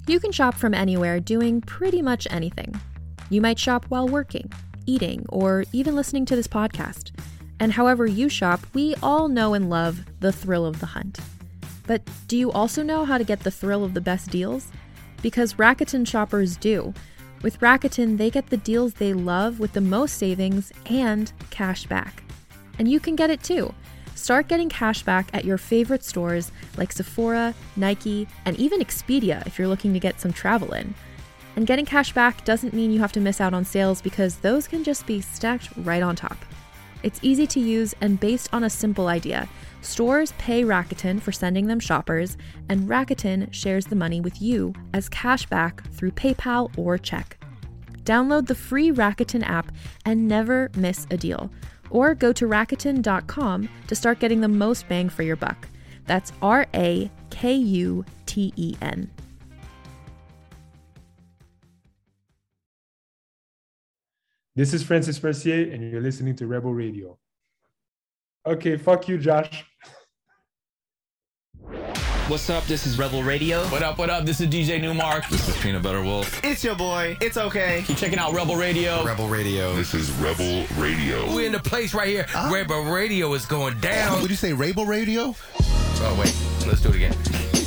You can shop from anywhere doing pretty much anything. You might shop while working, eating, or even listening to this podcast. And however you shop, we all know and love the thrill of the hunt. But do you also know how to get the thrill of the best deals? Because Rakuten shoppers do. With Rakuten, they get the deals they love with the most savings and cash back. And you can get it too. Start getting cash back at your favorite stores like Sephora, Nike, and even Expedia if you're looking to get some travel in. And getting cash back doesn't mean you have to miss out on sales because those can just be stacked right on top. It's easy to use and based on a simple idea. Stores pay Rakuten for sending them shoppers, and Rakuten shares the money with you as cash back through PayPal or check. Download the free Rakuten app and never miss a deal. Or go to Rakuten.com to start getting the most bang for your buck. That's Rakuten. This is Francis Mercier, and you're listening to Rebel Radio. Okay, fuck you, Josh. What's up? This is Rebel Radio. What up? What up? This is DJ Newmark. This is Peanut Butter Wolf. It's your boy. It's okay. Keep checking out Rebel Radio. Rebel Radio. This is Rebel Radio. We're in the place right here. Rebel Radio is going down. Would you say Rebel Radio? Oh, wait. Let's do it again.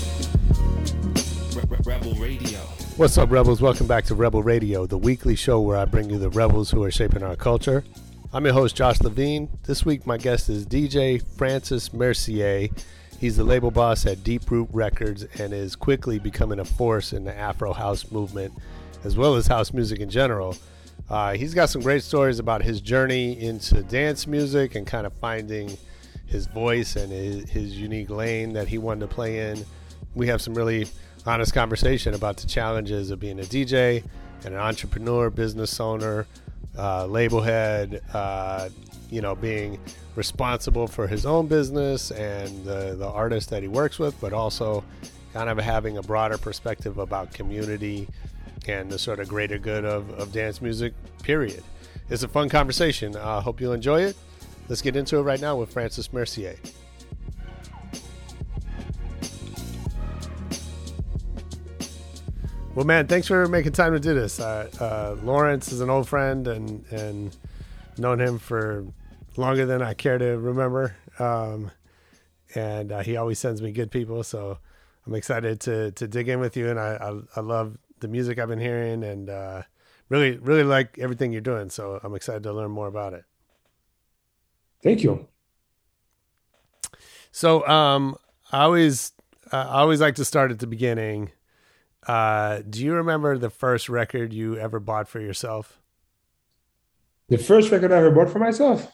Rebel Radio. What's up, Rebels? Welcome back to Rebel Radio, the weekly show where I bring you the rebels who are shaping our culture. I'm your host, Josh Levine. This week, my guest is DJ Francis Mercier. He's the label boss at Deep Root Records and is quickly becoming a force in the Afro house movement, as well as house music in general. He's got some great stories about his journey into dance music and kind of finding his voice and his unique lane that he wanted to play in. We have some really honest conversation about the challenges of being a DJ and an entrepreneur, business owner, label head, being responsible for his own business and the artists that he works with, but also kind of having a broader perspective about community and the sort of greater good of dance music, period. It's a fun conversation. I hope you'll enjoy it. Let's get into it right now with Francis Mercier. Well, man, thanks for making time to do this. Lawrence is an old friend and known him for longer than I care to remember. And he always sends me good people. So I'm excited to dig in with you. And I love the music I've been hearing and really, really like everything you're doing. So I'm excited to learn more about it. Thank you. So I always like to start at the beginning. Do you remember the first record you ever bought for yourself? The first record I ever bought for myself?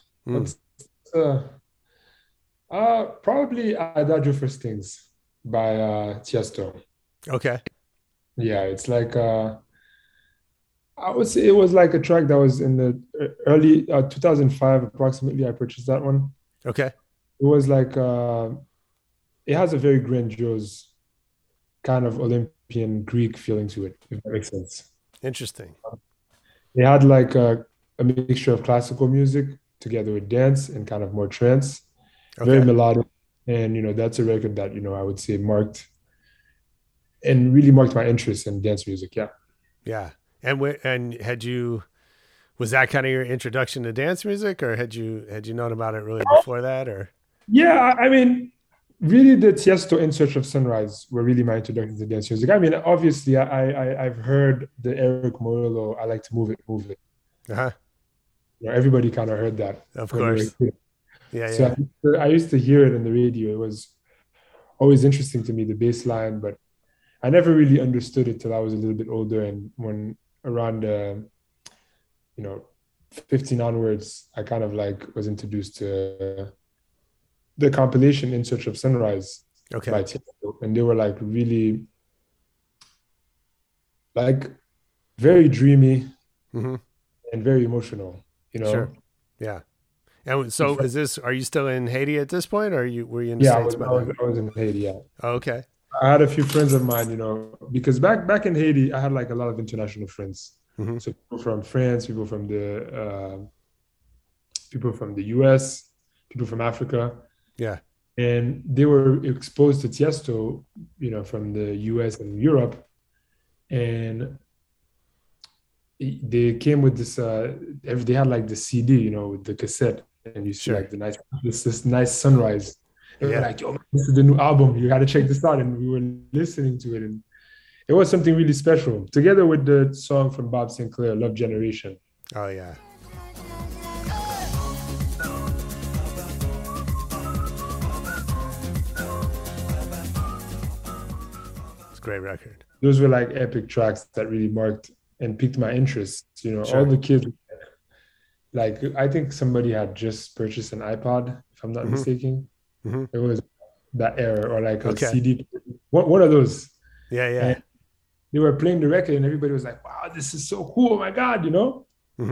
Probably Adagio for Strings by Tiesto. Okay. Yeah, it's like, I would say it was like a track that was in the early 2005, approximately. I purchased that one. Okay. It was like, it has a very grandiose kind of Olympian Greek feeling to it, if that makes sense. Interesting. It had like a mixture of classical music together with dance and kind of more trance, very melodic. And, that's a record that, I would say really marked my interest in dance music. Yeah. Yeah. And was that kind of your introduction to dance music, or had you known about it really before that, or? Yeah. I mean, really, the Tiesto In Search of Sunrise were really my introduction to dance music. I mean, obviously, I've heard the Eric Morillo, I Like to Move It, Move It. Uh-huh. Everybody kind of heard that. Of course. Yeah, so yeah. I used to hear it on the radio. It was always interesting to me, the bass line, but I never really understood it till I was a little bit older. And when around, 15 onwards, I kind of was introduced to the compilation In Search of Sunrise by Tiesto, and they were really very dreamy and very emotional, Sure. Yeah. And so are you still in Haiti at this point, or were you in the States? I was in Haiti, yeah. Oh, okay. I had a few friends of mine, because back in Haiti, I had a lot of international friends. Mm-hmm. So people from France, people from the US, people from Africa. Yeah. And they were exposed to Tiesto, from the US and Europe. and they came with this. They had like the CD, you know, with the cassette, and you see like the nice this nice sunrise. They were like, "Yo, this is the new album. You got to check this out." And we were listening to it, and it was something really special. Together with the song from Bob Sinclair, "Love Generation." Oh yeah. It's a great record. Those were like epic tracks that really marked and piqued my interest. You know, all the kids, like I think somebody had just purchased an iPod, if I'm not mistaken. It was that era, or like a CD, one of those. Yeah. And they were playing the record and everybody was like, wow, this is so cool. Oh my God, you know?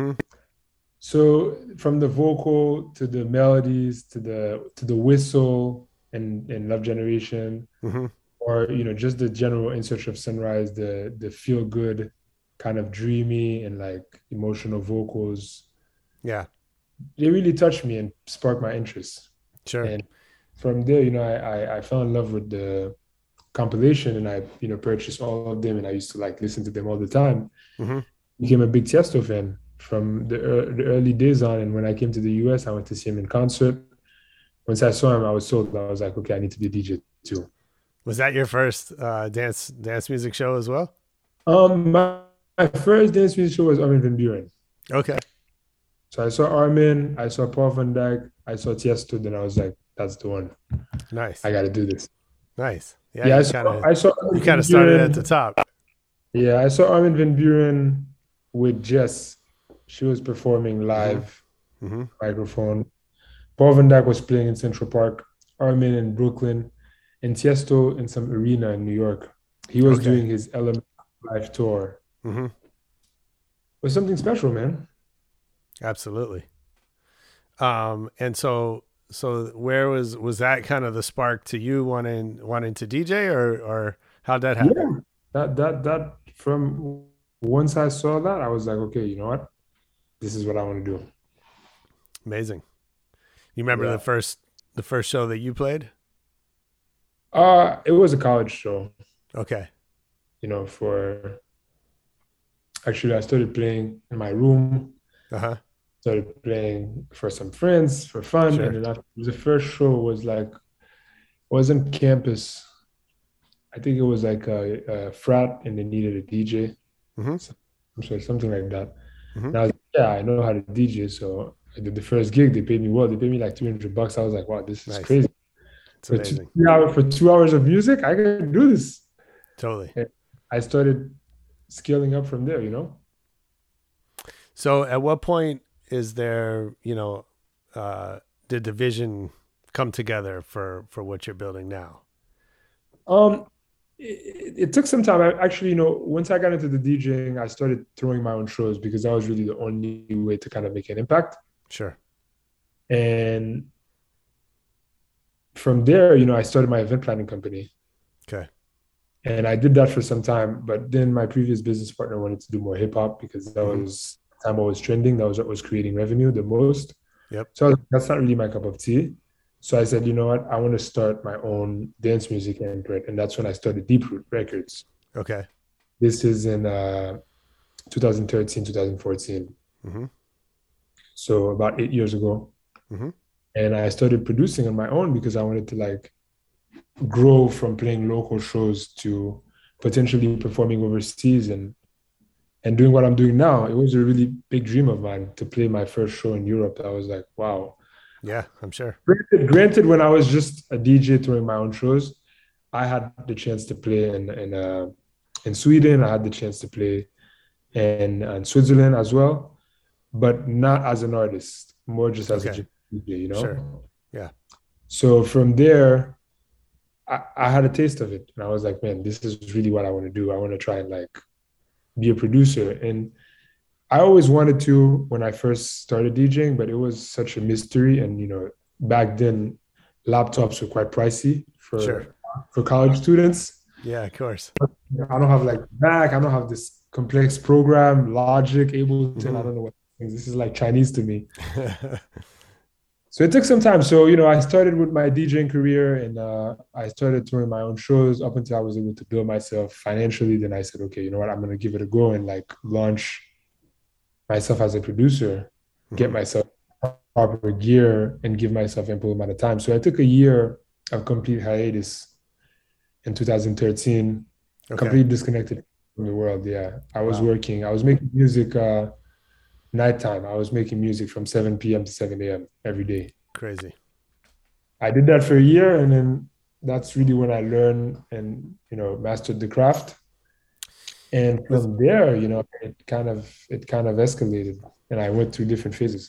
So from the vocal to the melodies to the whistle and Love Generation, or, you know, just the general In Search of Sunrise, the feel good kind of dreamy and like emotional vocals. Yeah. They really touched me and sparked my interest. Sure. And from there, you know, I fell in love with the compilation, and I, you know, purchased all of them, and I used to like listen to them all the time. Became a big Tiesto fan from the early days on, and when I came to the US, I went to see him in concert. Once I saw him, I was sold. I was like, okay, I need to be a DJ too. Was that your first dance music show as well? My first dance music show was Armin van Buuren. Okay. So I saw Armin, I saw Paul van Dyk, I saw Tiesto, then I was like, that's the one. Nice. I got to do this. Nice. Yeah, I saw you kind of started at the top. Yeah, I saw Armin van Buuren with Jess. She was performing live, microphone. Paul van Dyk was playing in Central Park, Armin in Brooklyn, and Tiesto in some arena in New York. He was doing his Element live tour. It was something special, man. Absolutely. And so where was that kind of the spark to you wanting to DJ, or how'd that happen? Yeah, that from once I saw that, I was like, okay, you know what? This is what I want to do. Amazing. You remember the first show that you played? It was a college show. Okay. You know, actually I started playing in my room. Started playing for some friends for fun. Sure. And then after the first show was wasn't campus. I think it was like a frat, and they needed a DJ. So, I'm sorry, something like that. And I was like, yeah, I know how to DJ. So I did the first gig. They paid me well. They paid me like $200. I was like, wow, this is crazy. It's amazing. For 2 hours of music, I can do this. Totally. And I started scaling up from there, you know? So at what point is there, you know, did the vision come together for what you're building now? It took some time. Actually, you know, once I got into the DJing, I started throwing my own shows because that was really the only way to kind of make an impact. Sure. And from there, you know, I started my event planning company. Okay. And I did that for some time, but then my previous business partner wanted to do more hip hop because that was the time I was trending. That was what was creating revenue the most. Yep. So I was like, that's not really my cup of tea. So I said, you know what? I want to start my own dance music imprint. And that's when I started Deep Root Records. Okay. This is in 2013, 2014. So about 8 years ago. And I started producing on my own because I wanted to like grow from playing local shows to potentially performing overseas and doing what I'm doing now. It was a really big dream of mine to play my first show in Europe. I was like, wow. Yeah, I'm sure. Granted, when I was just a DJ throwing my own shows, I had the chance to play in Sweden. I had the chance to play in Switzerland as well, but not as an artist, more just as a DJ, you know? Sure. Yeah. So from there, I had a taste of it. And I was like, man, this is really what I want to do. I want to try and like be a producer. And I always wanted to when I first started DJing, but it was such a mystery. And, you know, back then laptops were quite pricey for college students. Yeah, of course. I don't have like Mac. I don't have this complex program, Logic, Ableton. I don't know what things. This is like Chinese to me. So it took some time. So, I started with my DJing career and I started touring my own shows up until I was able to build myself financially. Then I said, okay, you know what? I'm going to give it a go and like launch myself as a producer, get myself proper gear and give myself ample amount of time. So I took a year of complete hiatus in 2013, completely disconnected from the world. Yeah. I was working. I was making music nighttime. I was making music from 7 p.m. to 7 a.m. every day. Crazy. I did that for a year, and then that's really when I learned and mastered the craft. And from there, it kind of escalated, and I went through different phases.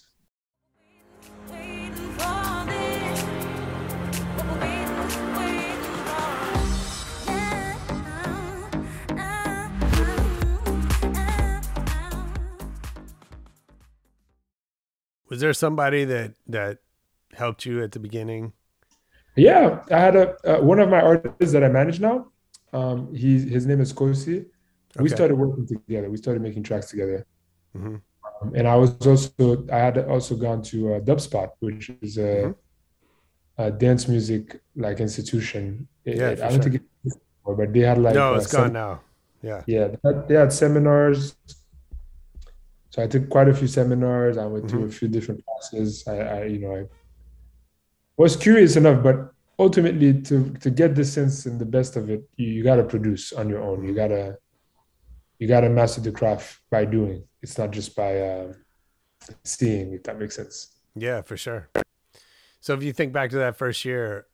Was there somebody that helped you at the beginning? Yeah, I had one of my artists that I manage now. His name is Kosi. We started working together. We started making tracks together. And I had also gone to Dubspot, which is a dance music like institution. I don't think it's anymore, but they had like it's gone now. Yeah, they had seminars. So I took quite a few seminars. I went to a few different classes. I was curious enough, but ultimately to get the sense and the best of it, you got to produce on your own. You gotta master the craft by doing. It's not just by seeing, if that makes sense. Yeah, for sure. So if you think back to that first year,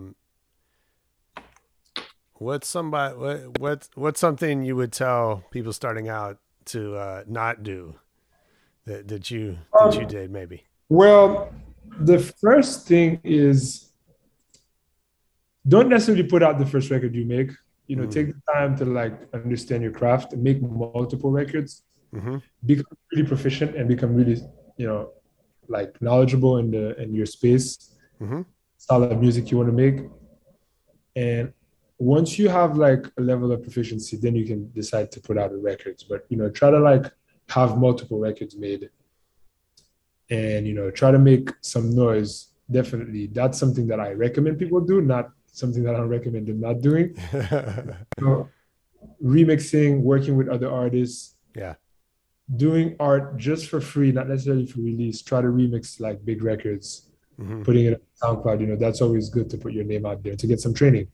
what's something you would tell people starting out to not do that you did maybe? Well, the first thing is don't necessarily put out the first record you make. Take the time to like understand your craft and make multiple records, become really proficient and become really, like knowledgeable in your space, solid music you want to make. And once you have like a level of proficiency, then you can decide to put out the records. But, try to like have multiple records made and, try to make some noise. Definitely. That's something that I recommend people do, not something that I don't recommend them not doing. So, remixing, working with other artists, doing art just for free, not necessarily for release. Try to remix like big records, putting it on SoundCloud. That's always good to put your name out there to get some training.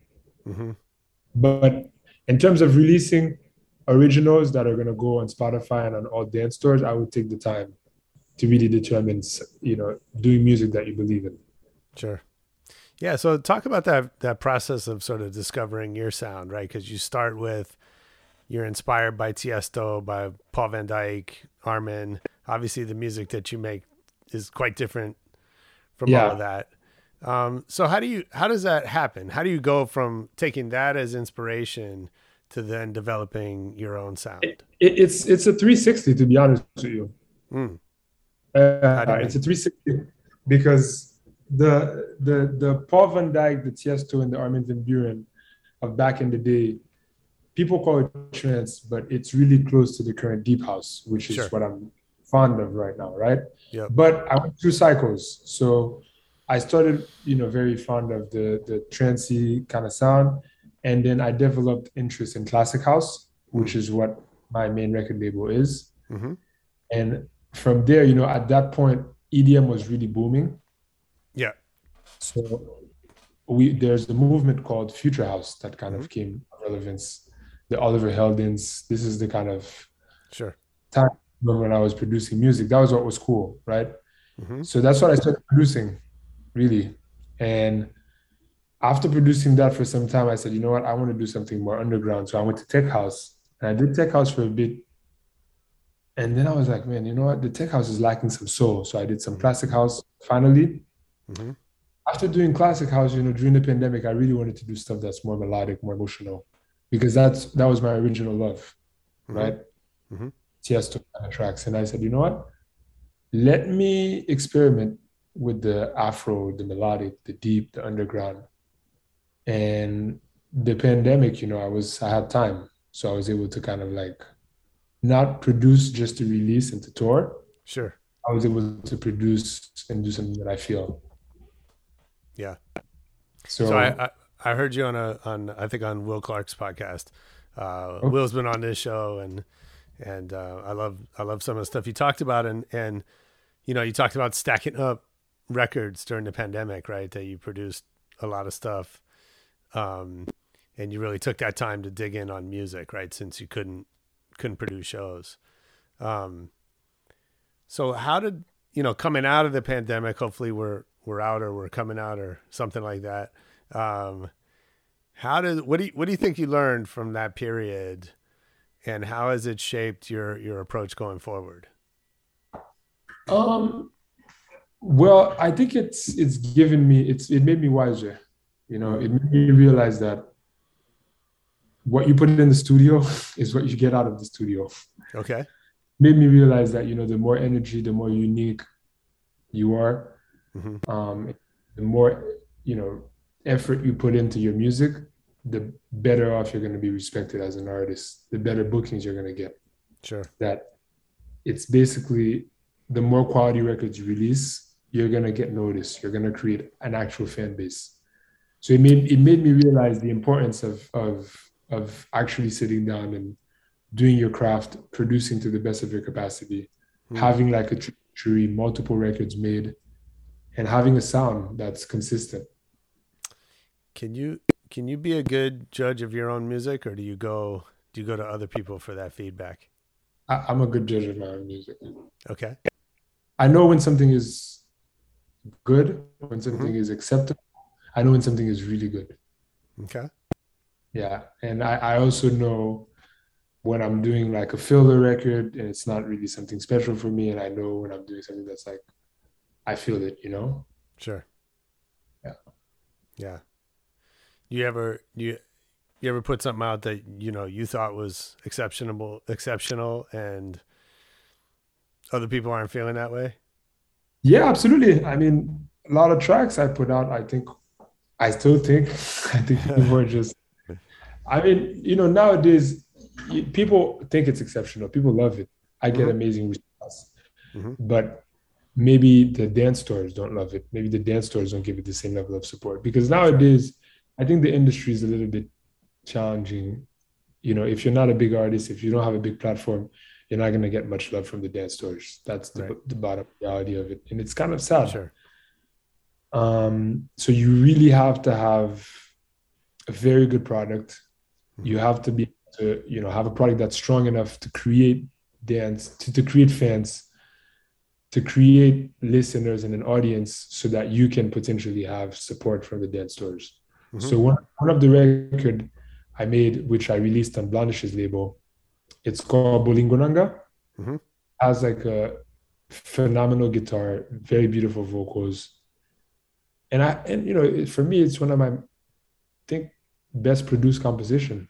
But in terms of releasing originals that are going to go on Spotify and on all dance stores, I would take the time to really determine, doing music that you believe in. Sure. Yeah. So talk about that process of sort of discovering your sound, right? Because you start with, you're inspired by Tiesto, by Paul van Dyk, Armin. Obviously the music that you make is quite different from all of that. So how does that happen? How do you go from taking that as inspiration to then developing your own sound? It's a 360, to be honest with you. It's a 360 because the Paul van Dyk, the Tiesto, and the Armin van Buuren of back in the day, people call it trance, but it's really close to the current deep house, which is what I'm fond of right now, right? Yep. But I went through cycles. So I started, very fond of the trancey kind of sound. And then I developed interest in classic house, which is what my main record label is. And from there, at that point, EDM was really booming. Yeah. So there's the movement called Future House that kind of came of relevance. The Oliver Heldens. This is the kind of time when I was producing music. That was what was cool, right? So that's what I started producing, really. And after producing that for some time, I said, you know what? I want to do something more underground. So I went to tech house, and I did tech house for a bit. And then I was like, man, you know what? The tech house is lacking some soul. So I did some classic house finally. After doing classic house, during the pandemic, I really wanted to do stuff that's more melodic, more emotional, because that was my original love, right? Tiesto kind of tracks. And I said, you know what? Let me experiment with the Afro, the melodic, the deep, the underground. And the pandemic, I had time. So I was able to kind of like not produce just to release and to tour. Sure. I was able to produce and do something that I feel. Yeah. So, So I heard you on I think on Will Clark's podcast. Will's been on this show, and I love some of the stuff you talked about, and you talked about stacking up records during the pandemic, right? That you produced a lot of stuff, and you really took that time to dig in on music, right? Since you couldn't produce shows. So how did coming out of the pandemic? Hopefully we're out, or we're coming out, or something like that. What do you think you learned from that period, and how has it shaped your approach going forward? Well, I think it made me wiser. It made me realize that what you put in the studio is what you get out of the studio. Okay. Made me realize that, the more energy, the more unique you are, the more, effort you put into your music, the better off you're going to be respected as an artist, the better bookings you're going to get. Sure. That it's basically the more quality records you release, you're going to get noticed. You're going to create an actual fan base. So it made me realize the importance of actually sitting down and doing your craft, producing to the best of your capacity, having like a trajectory, multiple records made, and having a sound that's consistent. Can you be a good judge of your own music, or do you go to other people for that feedback? I'm a good judge of my own music. Okay. I know when something is good, when something is acceptable. I know when something is really good. Okay. Yeah. And I also know when I'm doing like a filler record and it's not really something special for me. And I know when I'm doing something that's like, I feel it, Sure. Yeah. Yeah. You ever put something out that, you thought was exceptional and other people aren't feeling that way? Yeah, absolutely. I mean, a lot of tracks I put out, I still think people are just, nowadays people think it's exceptional. People love it. I get amazing response, but maybe the dance stores don't love it. Maybe the dance stores don't give it the same level of support, because nowadays I think the industry is a little bit challenging. If you're not a big artist, if you don't have a big platform, you're not going to get much love from the dance stores. That's the bottom reality of it. And it's kind of sad. Sure. So you really have to have a very good product. You have to be to, have a product that's strong enough to create to create fans, to create listeners and an audience, so that you can potentially have support from the dance stores. So one of the record I made, which I released on Blandish's label, it's called Bolingonanga. Has like a phenomenal guitar, very beautiful vocals. And for me, it's one of my, best produced composition.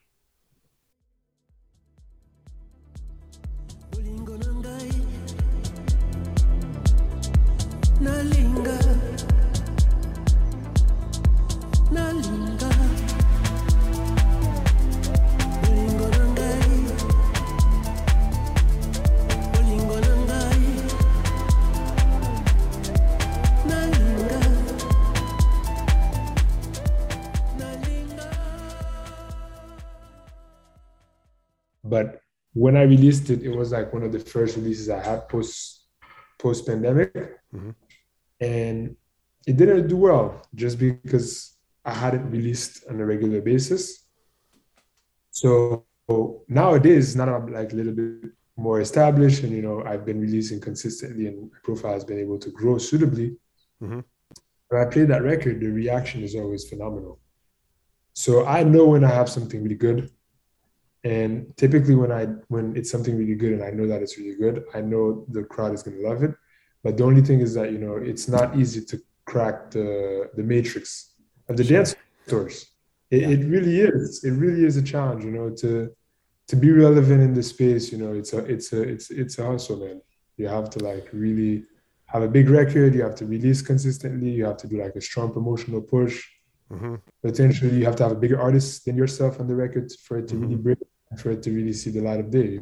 But when I released it, it was like one of the first releases I had post-pandemic. And it didn't do well just because I hadn't released on a regular basis. So nowadays, now I'm like a little bit more established, and I've been releasing consistently, and my profile has been able to grow suitably. When I play that record, the reaction is always phenomenal. So I know when I have something really good. And typically when it's something really good and I know that it's really good, I know the crowd is going to love it. But the only thing is that, it's not easy to crack the matrix of the dance stores. It really is. It really is a challenge, to be relevant in the space. It's a hustle, man. You have to like really have a big record. You have to release consistently. You have to do like a strong promotional push. Potentially you have to have a bigger artist than yourself on the record for it to really break, and for it to really see the light of day,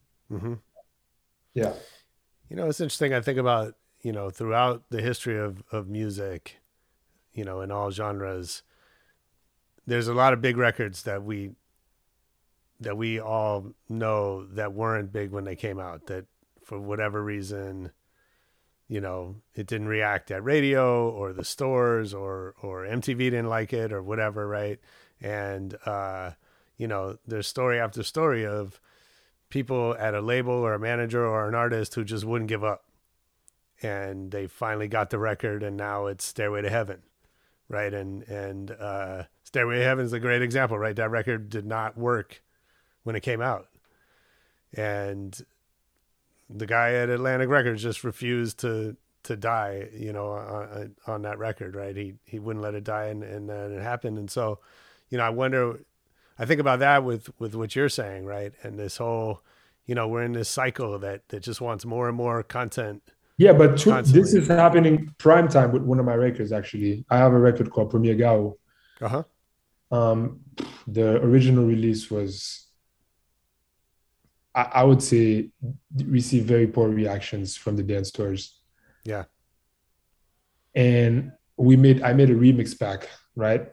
Yeah. It's interesting. I think about, throughout the history of music, you know, in all genres, there's a lot of big records that we all know that weren't big when they came out, that for whatever reason, you know, it didn't react at radio or the stores or MTV didn't like it or whatever, right? And, you know, there's story after story of people at a label or a manager or an artist who just wouldn't give up. And they finally got the record, and now it's Stairway to Heaven, right? And Stairway to Heaven is a great example, right? That record did not work when it came out. And the guy at Atlantic Records just refused to die, you know, on that record, right? He wouldn't let it die, and then it happened. And so, you know, I think about that with what you're saying, right? And this whole, you know, we're in this cycle that just wants more and more content. Yeah, but this is happening prime time with one of my records, actually. I have a record called Premier Gao. Uh-huh. The original release was, I would say, received very poor reactions from the dance stores. Yeah. And I made a remix pack, right?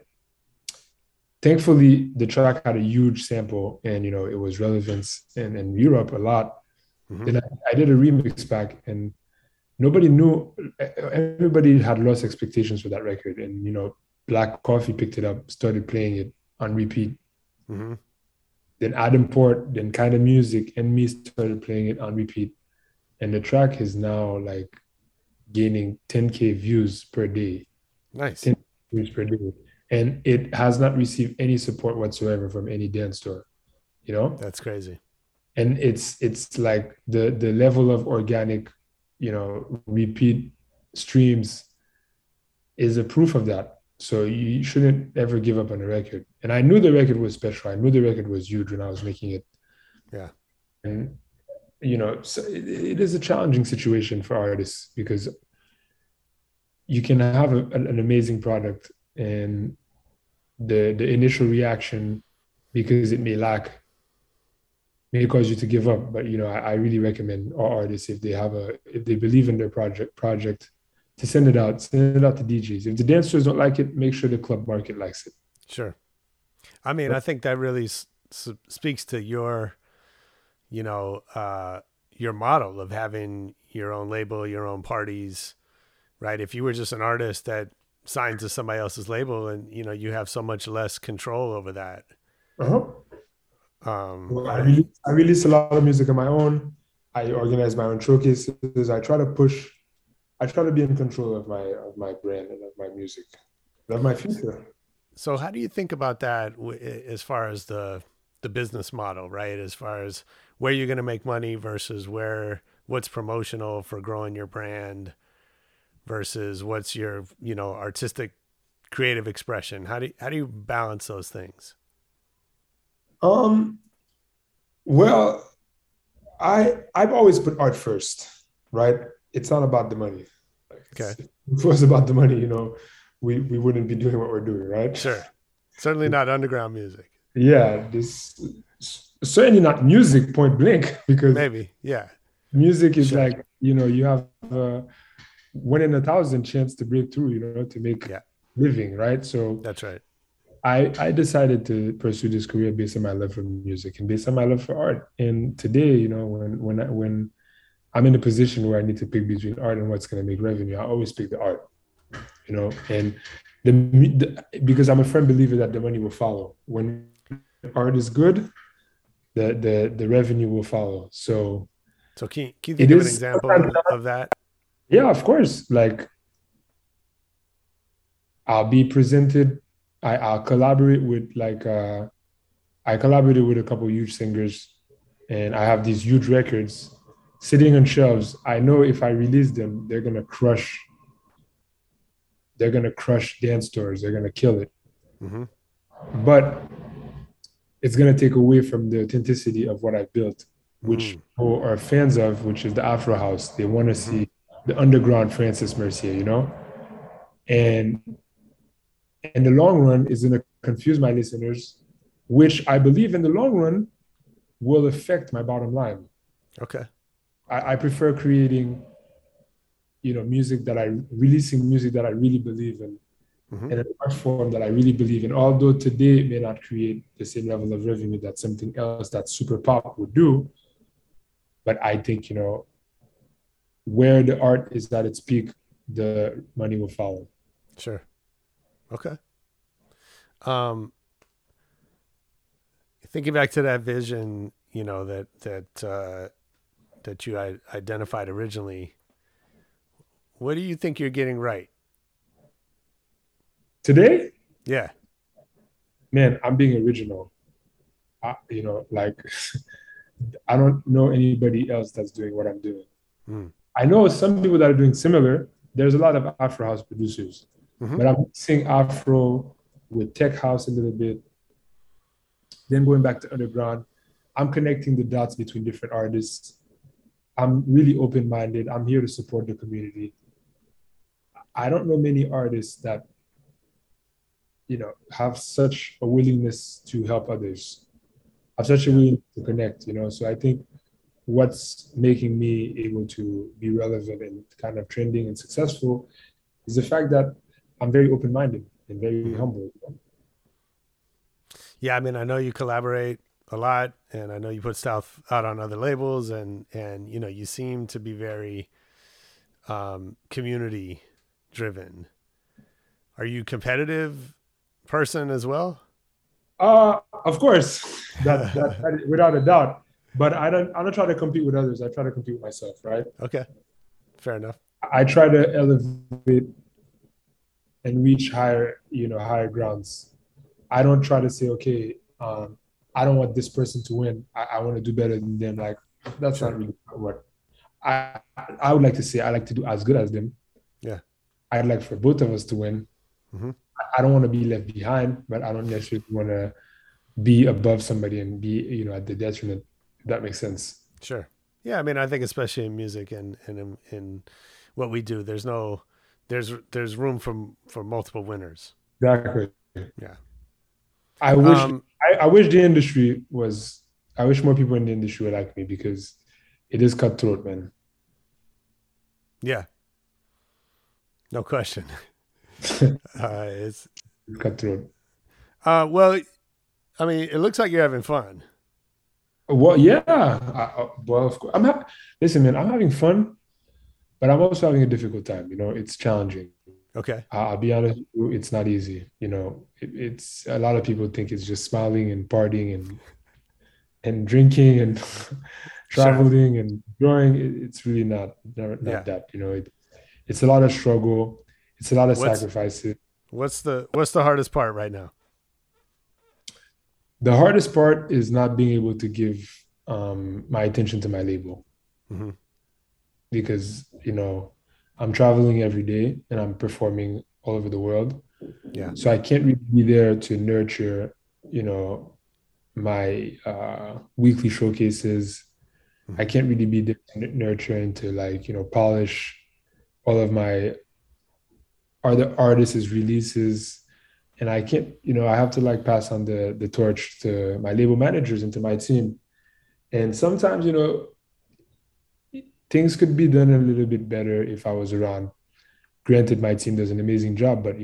Thankfully, the track had a huge sample, and, you know, it was relevant in Europe a lot. Mm-hmm. Then I did a remix pack, and nobody knew. Everybody had lost expectations for that record, and, you know, Black Coffee picked it up, started playing it on repeat. Mm-hmm. Then Adam Port, then Kind of Music, and me started playing it on repeat. And the track is now like gaining 10K views per day. Nice. 10 views per day. And it has not received any support whatsoever from any dance store, you know? That's crazy. And it's like the level of organic, you know, repeat streams is a proof of that. So you shouldn't ever give up on a record. And I knew the record was special. I knew the record was huge when I was making it. Yeah. And, you know, so it is a challenging situation for artists, because you can have an amazing product, and the initial reaction, because it may cause you to give up. But, you know, I really recommend all artists, if they believe in their project, to send it out to DJs. If the dancers don't like it, make sure the club market likes it. Sure. I mean, I think that really speaks to your, you know, your model of having your own label, your own parties, right? If you were just an artist that signed to somebody else's label, and, you know, you have so much less control over that. Uh-huh. Well, I release a lot of music on my own. I organize my own showcases. I try to be in control of my brand and of my music, and of my future. So how do you think about that as far as the business model, right? As far as where you're going to make money versus what's promotional for growing your brand versus what's your, you know, artistic creative expression? How do you balance those things? Well, I've always put art first, right? It's not about the money. Okay. If it was about the money, you know, we wouldn't be doing what we're doing, right? Sure. Certainly not underground music. Yeah, this certainly not music, point blank, because maybe, yeah. Music is like, you know, you have 1 in 1,000 chance to break through, you know, to make living, right? So that's right. I decided to pursue this career based on my love for music and based on my love for art. And today, you know, when I'm in a position where I need to pick between art and what's going to make revenue, I always pick the art, you know, and because I'm a firm believer that the money will follow. When art is good, the revenue will follow. So can you think of an example of that? Yeah, of course. Like, I'll be presented. I'll collaborate with I collaborated with a couple of huge singers, and I have these huge records sitting on shelves. I know if I release them, they're gonna crush dance stores. They're gonna kill it. Mm-hmm. But it's gonna take away from the authenticity of what I built, which people are fans of, which is the Afro House. They want to see the underground Francis Mercier, you know? And in the long run is going to confuse my listeners, which I believe in the long run will affect my bottom line. Okay. I prefer creating, you know, releasing music that I really believe in, and an art form that I really believe in. Although today it may not create the same level of revenue that something else that's super pop would do, but I think, where the art is at its peak, the money will follow. Sure. Okay. Thinking back to that vision, that you identified originally, what do you think you're getting right today? Yeah, man, I'm being original. Like I don't know anybody else that's doing what I'm doing. I know some people that are doing similar. There's a lot of Afro house producers, but I'm mixing Afro with tech house a little bit. Then going back to underground, I'm connecting the dots between different artists. I'm really open-minded. I'm here to support the community. I don't know many artists that, have such a willingness to help others, have such a willingness to connect, So I think what's making me able to be relevant and kind of trending and successful is the fact that I'm very open-minded and very humble. Yeah, I mean, I know you collaborate a lot, and I know you put stuff out on other labels, and you seem to be very community driven. Are you competitive person as well? Of course, that without a doubt. But I don't try to compete with others. I try to compete with myself, right? Okay, fair enough. I try to elevate and reach higher grounds. I don't try to say, okay, I don't want this person to win. I want to do better than them. Like, that's not really what I would like to say. I like to do as good as them. Yeah. I'd like for both of us to win. I don't want to be left behind, but I don't necessarily want to be above somebody and be, at the detriment, if that makes sense. Sure. Yeah. I mean, I think especially in music and in what we do, there's room for multiple winners. Exactly. Yeah. I wish the industry was, I wish more people in the industry were like me, because it is cutthroat, man. Yeah. No question. It's cutthroat. Well, I mean, it looks like you're having fun. Well, yeah. Well, of course. Listen, man, I'm having fun, but I'm also having a difficult time. It's challenging. Okay. I'll be honest with you, it's not easy. It's a lot of people think it's just smiling and partying and drinking and traveling and enjoying. It's really not that. It's a lot of struggle. It's a lot of sacrifices. What's the hardest part right now? The hardest part is not being able to give my attention to my label, because I'm traveling every day and I'm performing all over the world. Yeah. So I can't really be there to nurture, my weekly showcases. I can't really be there to nurture and to polish all of my other artists' releases. And I can't, I have to pass on the torch to my label managers and to my team. And sometimes, things could be done a little bit better if I was around. Granted, my team does an amazing job, but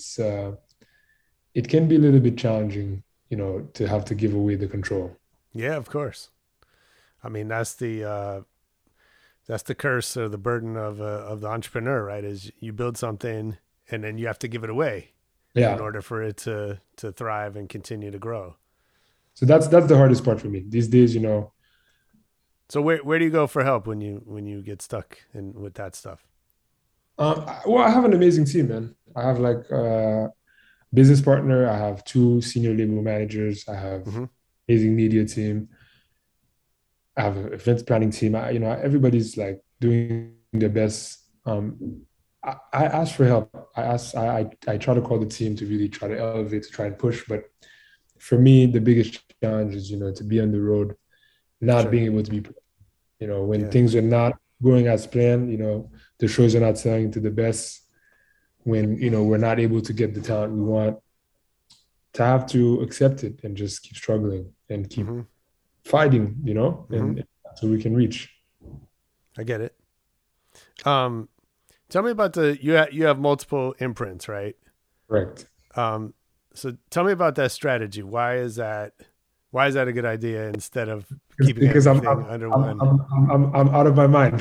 it can be a little bit challenging, to have to give away the control. Yeah, of course. I mean, that's the curse or the burden of the entrepreneur, right? Is you build something and then you have to give it away, in order for it to thrive and continue to grow. So that's the hardest part for me these days, So where do you go for help when you get stuck with that stuff? Well, I have an amazing team, man. I have a business partner. I have 2 senior label managers. I have amazing media team. I have an events planning team. Everybody's doing their best. I ask for help. I try to call the team to really try to elevate, to try and push. But for me, the biggest challenge is, to be on the road, not being able to be, when things are not going as planned, the shows are not selling to the best, when, we're not able to get the talent we want, to have to accept it and just keep struggling and keep fighting, and so we can reach. I get it. Tell me about you have multiple imprints, right? Correct. So tell me about that strategy. Why is that a good idea instead of keeping Because everything under one? I'm out of my mind.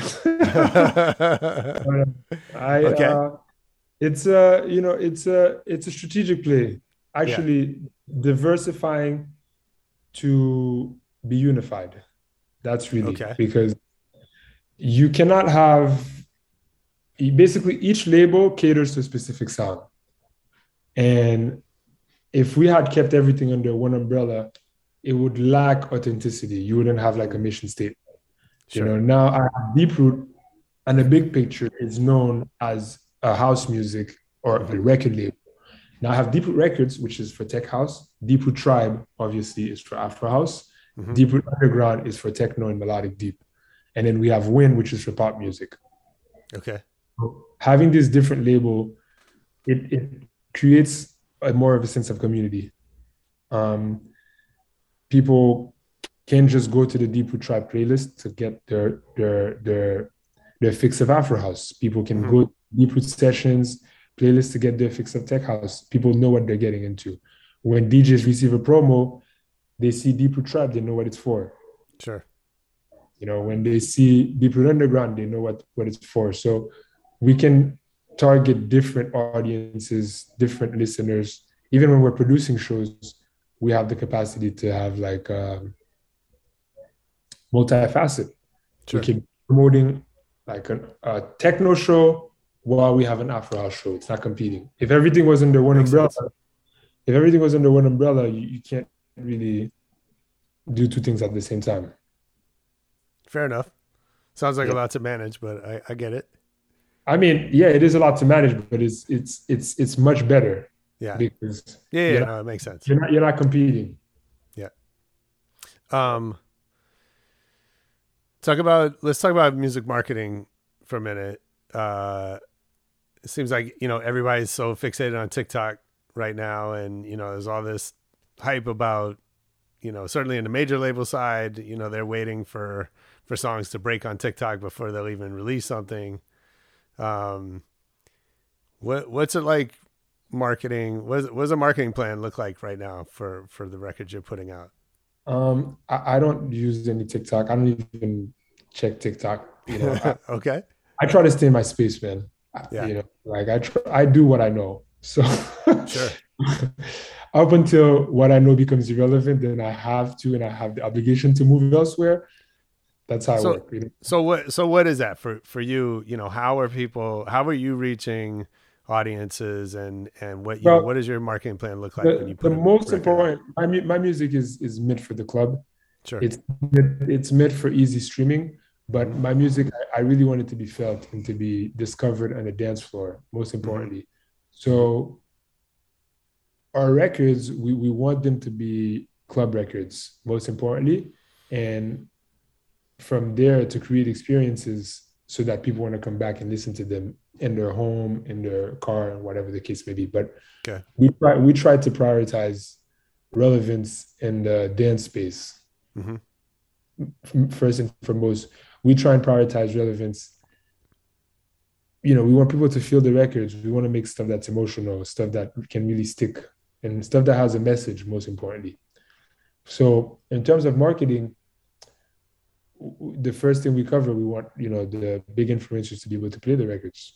Okay. It's a strategic play. Actually, diversifying to be unified. That's really because you cannot have basically each label caters to a specific sound. And if we had kept everything under one umbrella, it would lack authenticity. You wouldn't have like a mission statement. Sure. Now I have Deeproot, and the big picture is known as a house music or a record label. Now I have Deeproot Records, which is for tech house. Deeproot Tribe, obviously, is for Afro house. Deeproot Underground is for techno and melodic deep. And then we have Win, which is for pop music. Okay. So having this different label, it creates more of a sense of community. People can just go to the Deeproot Tribe playlist to get their fix of Afro house. People can go to Deeproot Sessions playlist to get their fix of tech house. People know what they're getting into. When DJs receive a promo, they see Deeproot Tribe, they know what it's for. Sure. When they see Deeproot Underground, they know what it's for. So we can target different audiences, different listeners. Even when we're producing shows, we have the capacity to have like multifaceted. Sure. We can be promoting like a techno show while we have an Afro house show. It's not competing. If everything was under one umbrella, you can't really do two things at the same time. Fair enough. Sounds like a lot to manage, but I get it. I mean, yeah, it is a lot to manage, but it's much better. Yeah. Because no, it makes sense. You're not competing. Yeah. Let's talk about music marketing for a minute. It seems like, everybody's so fixated on TikTok right now. And, there's all this hype about, certainly in the major label side, they're waiting for songs to break on TikTok before they'll even release something. What's it like marketing? What does a marketing plan look like right now for the records you're putting out? I don't use any TikTok. I don't even check TikTok. Okay. I try to stay in my space, man. Yeah. I do what I know. So sure. Up until what I know becomes irrelevant, then I have the obligation to move elsewhere. That's how I work. So what is that for you? How are you reaching audiences and what what does your marketing plan look like when you put the most important? My music is meant for the club. Sure. It's meant for easy streaming, but my music, I really want it to be felt and to be discovered on the dance floor, most importantly. So our records, we want them to be club records, most importantly, and from there to create experiences so that people want to come back and listen to them in their home, in their car, and whatever the case may be. But we try to prioritize relevance in the dance space. First and foremost, we try and prioritize relevance. We want people to feel the records. We want to make stuff that's emotional, stuff that can really stick, and stuff that has a message, most importantly. So in terms of marketing, the first thing we cover, we want, the big influencers to be able to play the records.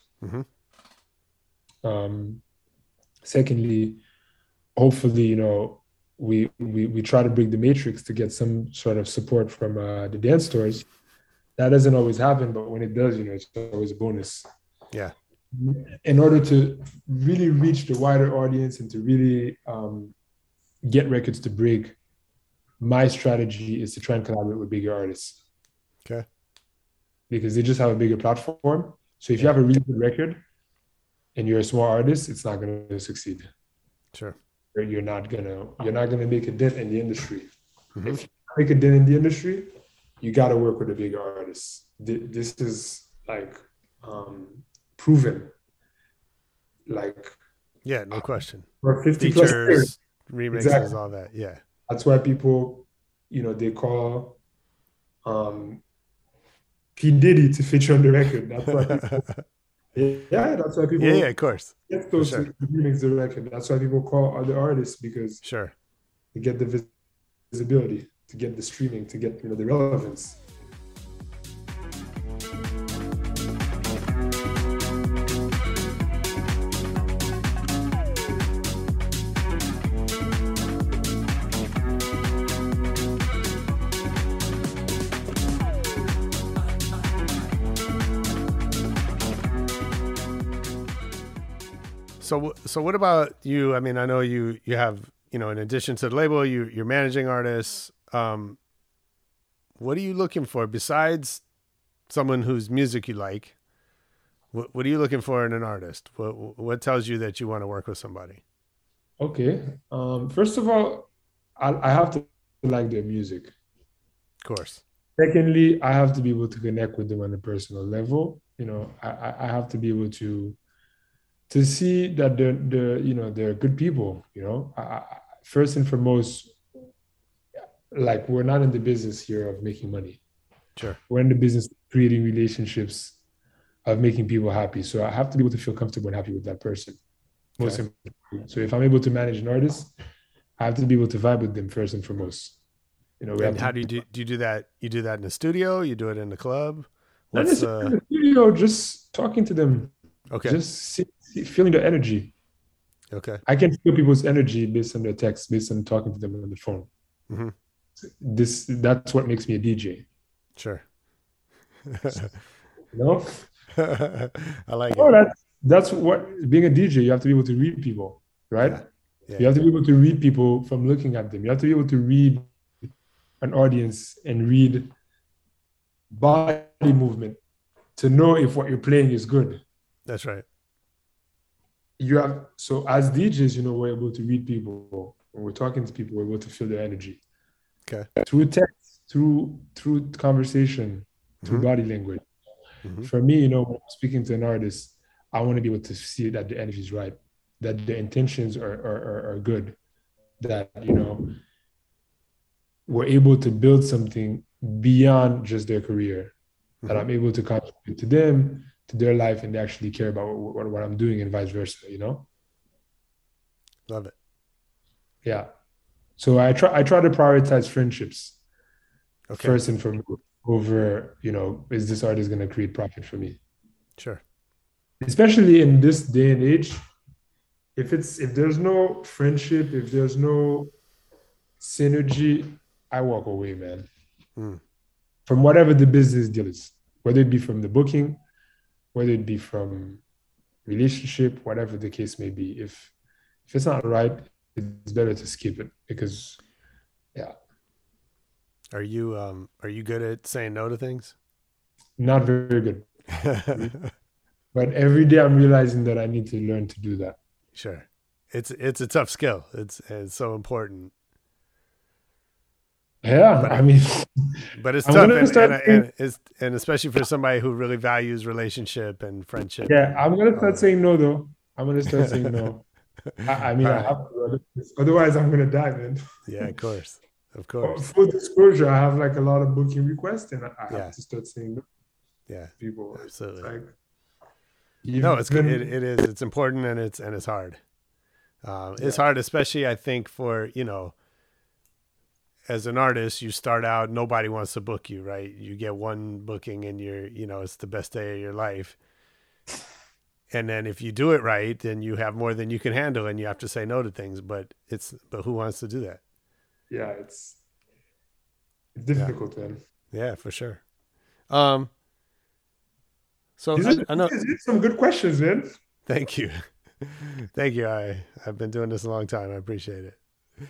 Secondly, hopefully, we try to break the matrix to get some sort of support from the dance stores. That doesn't always happen, but when it does, it's always a bonus. Yeah. In order to really reach the wider audience and to really get records to break, my strategy is to try and collaborate with bigger artists. Okay. Because they just have a bigger platform. So if you have a really good record and you're a small artist, it's not going to succeed. Sure. You're not gonna make a dent in the industry. If you make a dent in the industry, you got to work with a bigger artist. This is like proven. Like, yeah, no question. For 50 features, plus years, remixes, exactly. All that. Yeah. That's why people, they call P. Diddy to feature on the record. That's why Yeah, that's why people Yeah, of course. get those remix the record. That's why people call other artists, because Sure. to get the visibility, to get the streaming, to get the relevance. So what about you? I mean, I know you have, in addition to the label, you're managing artists. What are you looking for besides someone whose music you like? What are you looking for in an artist? What tells you that you want to work with somebody? Okay. First of all, I have to like their music. Of course. Secondly, I have to be able to connect with them on a personal level. I have to be able to see that they're good people. First and foremost, like, we're not in the business here of making money. Sure. We're in the business of creating relationships, of making people happy. So I have to be able to feel comfortable and happy with that person. Most importantly. So if I'm able to manage an artist, I have to be able to vibe with them first and foremost. And how do you do that? You do that in the studio? You do it in the club? Not necessarily in the studio, just talking to them. Okay. Just feeling the energy. Okay. I can feel people's energy based on their text, based on talking to them on the phone. Mm-hmm. That's what makes me a DJ. Sure. I like it. That's what being a DJ. You have to be able to read people, right? Yeah. You have to be able to read people from looking at them. You have to be able to read an audience and read body movement to know if what you're playing is good. That's right. So as DJs, we're able to read people. When we're talking to people, we're able to feel their energy. Okay. Through text, through conversation, through body language. Mm-hmm. For me, when I'm speaking to an artist, I want to be able to see that the energy is right, that the intentions are good, that we're able to build something beyond just their career, that I'm able to contribute to them, to their life, and they actually care about what I'm doing, and vice versa. Love it. Yeah. So I try to prioritize friendships first and foremost over, is this artist going to create profit for me? Sure. Especially in this day and age, if there's no friendship, if there's no synergy, I walk away, man. From whatever the business deal is, whether it be from the booking, whether it be from relationship, whatever the case may be. If it's not right, it's better to skip it, because, yeah. Are you good at saying no to things? Not very good. But every day I'm realizing that I need to learn to do that. Sure. It's a tough skill. It's so important. Yeah, but it's tough, and especially for somebody who really values relationship and friendship. Yeah, I'm gonna start saying no, though. I'm gonna start saying no. I have to, otherwise I'm gonna die, man. Yeah, of course. Full disclosure, I have like a lot of booking requests, and I have to start saying no. Yeah, people. Absolutely. It's good. It is. It's important, and it's hard. It's hard, especially I think for as an artist, you start out, nobody wants to book you, right? You get one booking and it's the best day of your life. And then if you do it right, then you have more than you can handle and you have to say no to things, but who wants to do that? Yeah, it's difficult, man. Yeah, for sure. So these are some good questions, man. Thank you. Thank you. I've been doing this a long time. I appreciate it.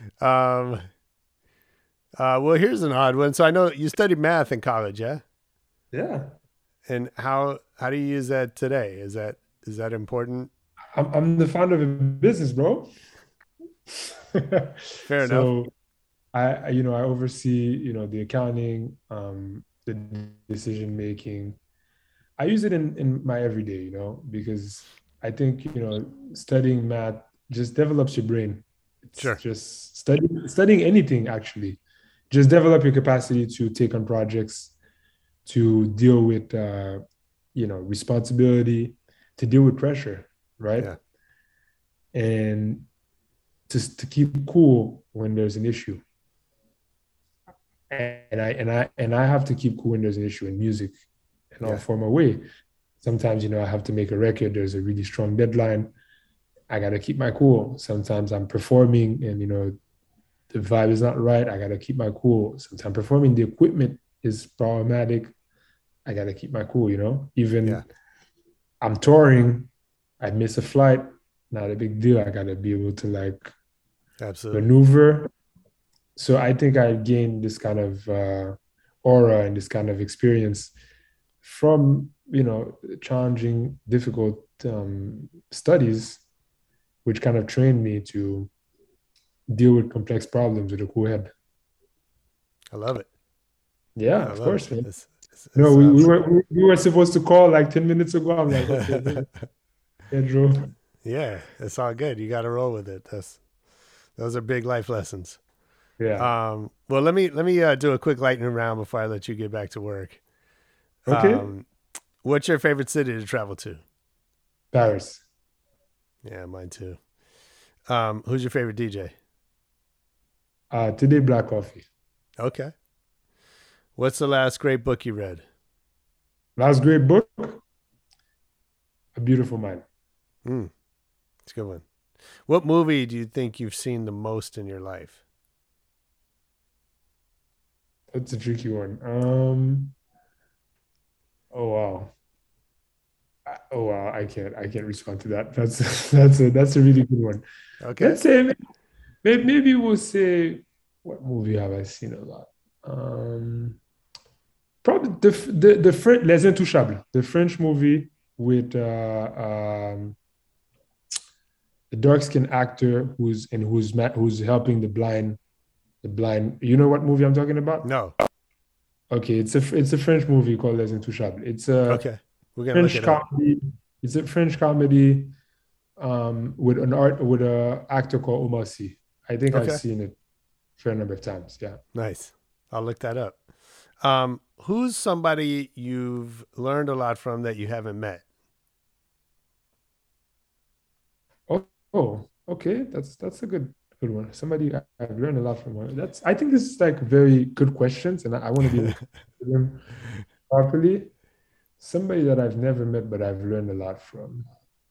Well, here's an odd one. So I know you studied math in college, yeah? Yeah. And how do you use that today? Is that important? I'm the founder of a business, bro. Fair enough. So I oversee, the accounting, the decision making. I use it in my everyday, because I think, studying math just develops your brain. It's sure. Just studying anything, actually. Just develop your capacity to take on projects, to deal with, responsibility, to deal with pressure, right? Yeah. And to keep cool when there's an issue. And I have to keep cool when there's an issue in music in all form of way. Sometimes, I have to make a record. There's a really strong deadline. I got to keep my cool. Sometimes I'm performing and, the vibe is not right. I got to keep my cool. Sometimes performing, the equipment is problematic. I got to keep my cool, Even I'm touring, I miss a flight, not a big deal. I got to be able to absolutely maneuver. So I think I gained this kind of aura and this kind of experience from, challenging, difficult studies, which kind of trained me to deal with complex problems with a cool head. I love it. Yeah, of course, man. No, we were supposed to call 10 minutes ago. I'm like, okay, Pedro. Yeah, it's all good. You got to roll with it. Those are big life lessons. Yeah. Well, let me do a quick lightning round before I let you get back to work. Okay. What's your favorite city to travel to? Paris. Yeah, mine too. Who's your favorite DJ? Today, Black Coffee. Okay. What's the last great book you read? Last great book? A Beautiful Mind. It's a good one. What movie do you think you've seen the most in your life? That's a tricky one. Oh wow. I can't respond to that. That's a really good one. Okay. Let's say maybe we'll say, what movie have I seen a lot? Probably the French Les Intouchables, the French movie with the dark-skinned actor who's helping the blind. You know what movie I'm talking about? No. Okay, it's a French movie called Les Intouchables. It's a We're gonna French comedy. It's a French comedy with an actor called Omar Sy. I think I've seen it a fair number of times. Yeah. Nice. I'll look that up. Who's somebody you've learned a lot from that you haven't met? Oh, okay. That's a good one. Somebody I've learned a lot from. I think this is very good questions, and I want to be able to answer them properly. Somebody that I've never met, but I've learned a lot from.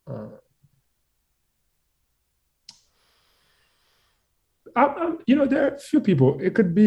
There are a few people. It could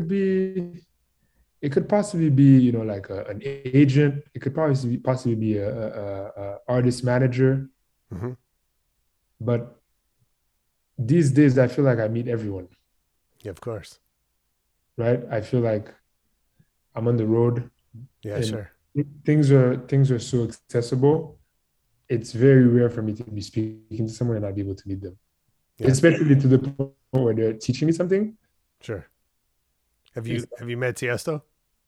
possibly be, an agent. It could possibly be a artist manager. Mm-hmm. But these days, I feel like I meet everyone. Yeah, of course. Right? I feel like I'm on the road. Yeah, sure. Things are so accessible. It's very rare for me to be speaking to someone and not be able to meet them, especially to the point where they're teaching me something. Sure. Have you met Tiesto?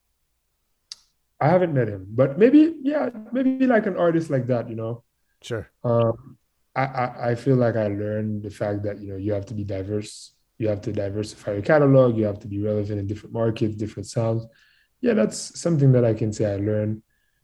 I haven't met him, but maybe like an artist like that, Sure. I feel like I learned the fact that you have to be diverse. You have to diversify your catalog. You have to be relevant in different markets, different sounds. Yeah, that's something that I can say I learned.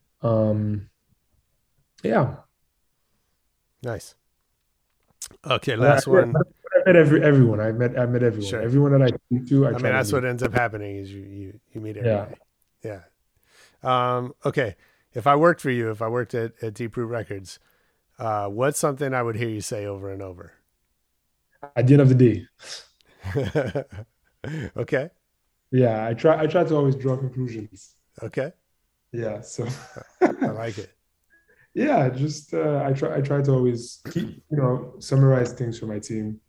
Yeah. Nice. Okay, last one. I met everyone. I met everyone. Sure. Everyone that I speak to, I mean, that's what ends up happening is you meet everybody. Yeah. Okay. If I worked for you, if I worked at Deep Root Records, what's something I would hear you say over and over? At the end of the day. Okay. Yeah, I try to always draw conclusions. Okay. Yeah, so I like it. Yeah, just I try to always keep, summarize things for my team,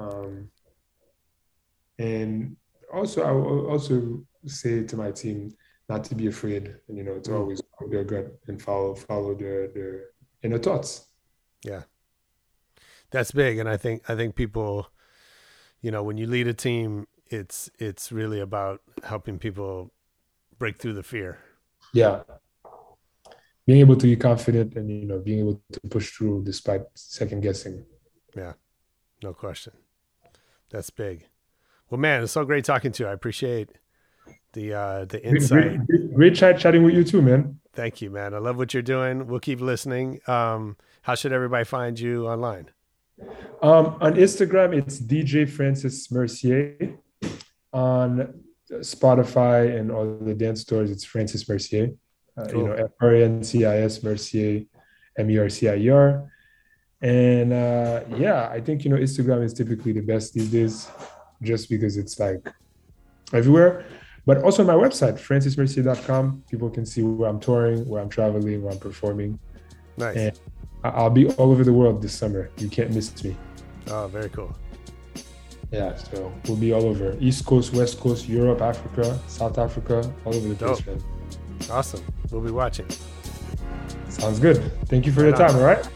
and also I will also say to my team not to be afraid, and to always follow their gut and follow their inner thoughts. Yeah, that's big, and I think people, when you lead a team, it's really about helping people break through the fear. Yeah. Being able to be confident and, being able to push through despite second guessing. Yeah, no question. That's big. Well, man, it's so great talking to you. I appreciate the insight. Great chatting with you too, man. Thank you, man. I love what you're doing. We'll keep listening. How should everybody find you online? On Instagram, it's DJ Francis Mercier. On Spotify and all the dance stores, it's Francis Mercier. Cool. FRANCIS Mercier, MERCIER. And I think, Instagram is typically the best these days just because it's like everywhere. But also my website, francismercier.com, people can see where I'm touring, where I'm traveling, where I'm performing. Nice. And I'll be all over the world this summer. You can't miss me. Oh, very cool. Yeah, so we'll be all over. East Coast, West Coast, Europe, Africa, South Africa, all over the place, man. Awesome. We'll be watching. Sounds good. Thank you for your time, all right?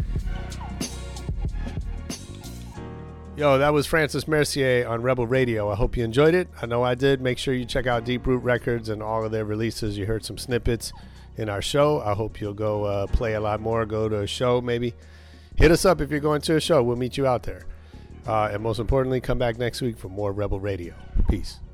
Yo, that was Francis Mercier on Rebel Radio. I hope you enjoyed it. I know I did. Make sure you check out Deep Root Records and all of their releases. You heard some snippets in our show. I hope you'll go play a lot more, go to a show maybe. Hit us up if you're going to a show. We'll meet you out there. And most importantly, come back next week for more Rebel Radio. Peace.